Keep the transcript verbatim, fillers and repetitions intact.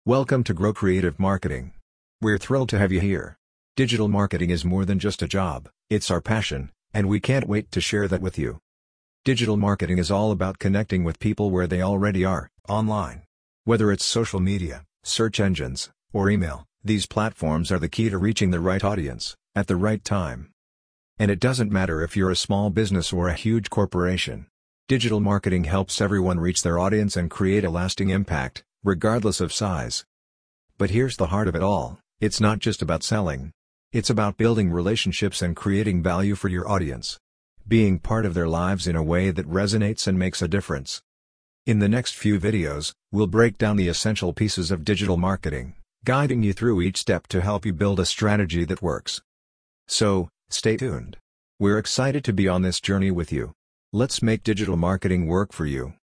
Welcome to Grow Creative Marketing. We're thrilled to have you here. Digital marketing is more than just a job, it's our passion, and we can't wait to share that with you. Digital marketing is all about connecting with people where they already are, online. Whether it's social media, search engines, or email, these platforms are the key to reaching the right audience, at the right time. And it doesn't matter if you're a small business or a huge corporation. Digital marketing helps everyone reach their audience and create a lasting impact, regardless of size. But here's the heart of it all, it's not just about selling. It's about building relationships and creating value for your audience. Being part of their lives in a way that resonates and makes a difference. In the next few videos, we'll break down the essential pieces of digital marketing, guiding you through each step to help you build a strategy that works. So, stay tuned. We're excited to be on this journey with you. Let's make digital marketing work for you.